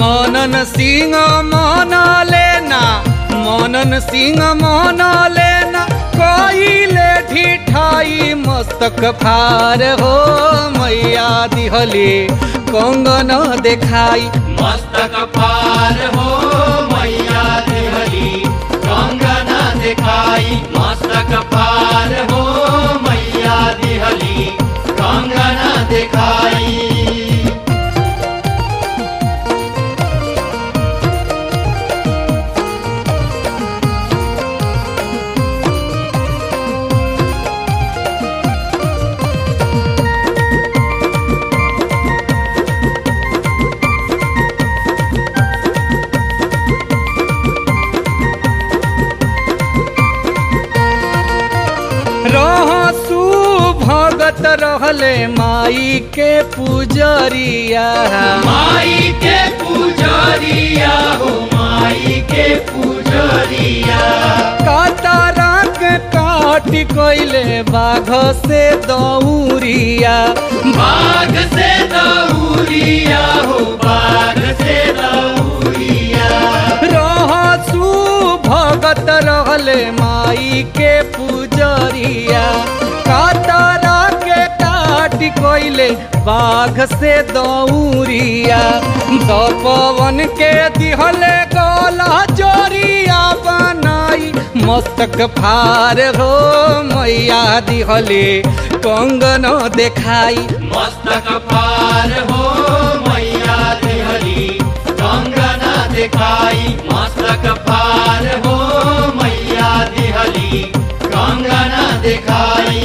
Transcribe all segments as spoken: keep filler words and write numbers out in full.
मनन सिंह मन लेना मनन सिंह मन लेना कइले ढिठाई मस्तक फार हो मैया दिहले कंगन देखाई मस्तक फार हो मैया दिहली कंगन देखाई मस्तक फार हो मैया दिहली कंगन देखाई। रहसु भगत रहले माई के पुजरिया माई के पुजरिया हो माई के पुजरिया कातारा के काट कइले बाघ से दौरिया बाघ से दौरिया हो बाघ से दौरिया रहसु भगत रहले माई के पुजरिया कातारा के काट कइले बाघ से दौरिया दपवन के दिहले गला जोरिया बनाई मस्तक फार हो मैया दिहले कंगन देखाई मस्तक फार हो मैया दिहली कंगन देखाई मस्तक फार हो मैया दिहली कंगन देखाई।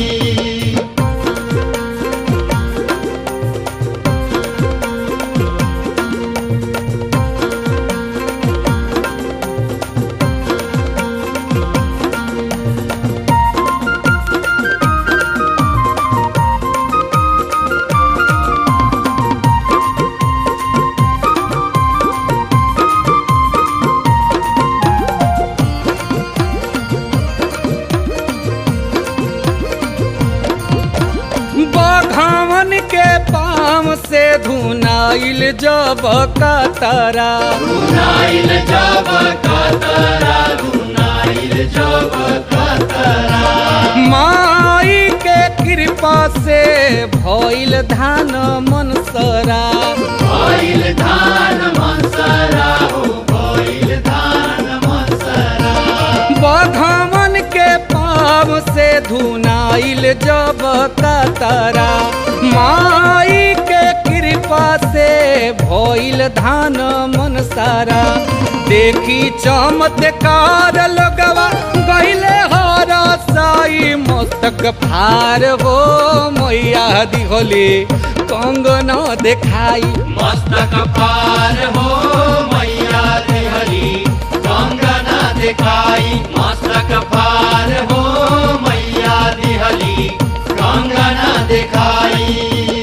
बघावन के पाम से धुनाइल जब कातारा धुनाइल जब कातारा धुनाइल जब कातारा माई के कृपा से भइल धान मनसरा भइल धान मनसरा हो भइल धान मनसरा बघावन के पाम से धुनाइल जब कातारा माई के कृपा से भइल धान मनसारा देखी चमत्कार लगवा गइले हरा साई मस्तक फार हो मैया दिहले कंगन देखाई मस्तक फार हो मैया दिहली कंगन देखाई मस्तक फार हो मैया दिहली कंगन देखाई।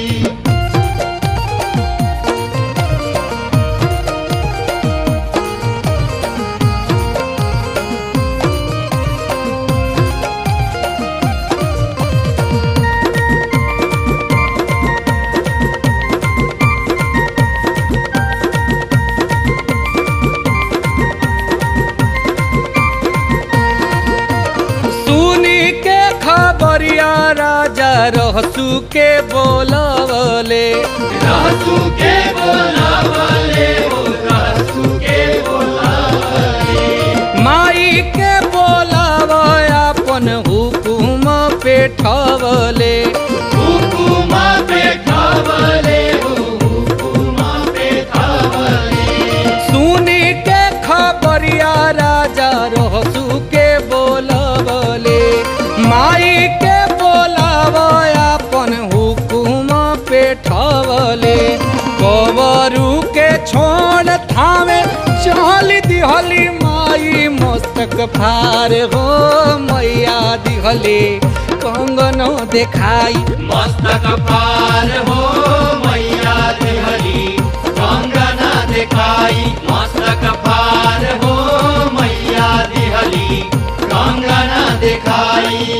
राजा रहसु के बोलवले रहसु के बोलवले हो रहसु के बोलवले माई के बोलावे अपन हुकुम पे ठवले हुकुम पे ठवले हो हुकुम पे ठवले सुनी के खबरिया राजा रहसु के बोलवले माई के बोलावे अपन हुकुम पे ठवले कवरू के छोड़ थामे चल दिहली माई मस्तक फार हो मैया दिहले कंगन देखाई मस्तक फार हो मैया दिहली कंगन देखाई मस्तक फार हो मैया दिहली कंगन देखाई।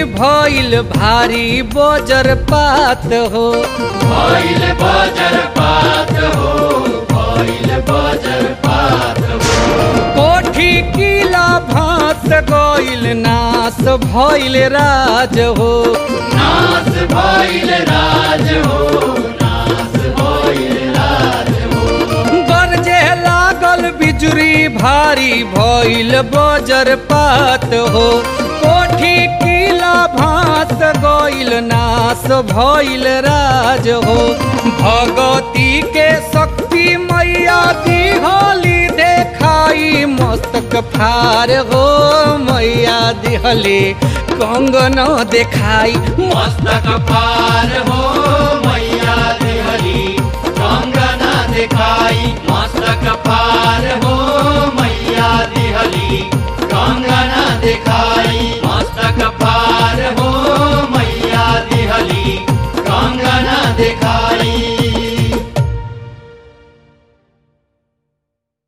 भइल भारी बजरपात हो भइल वज्रपात हो भइल वज्रपात हो कोठी किला भास गइल नास भइल राज हो नास भइल राज हो नास भइल राज हो गरजे लागल बिजुरी भारी भइल बजरपात हो कोठी किला भास गइल नास भइल राज हो भगती के शक्ति मैया दिहली देखाई मस्तक फार हो मैया दिहली कंगन देखाई मस्तक पार हो मैया दिहली कंगना देखाई मस्तक पार हो मैया दिहली कंगना देखाई मस्तक पार हो मैया दिहली कंगना देखाई।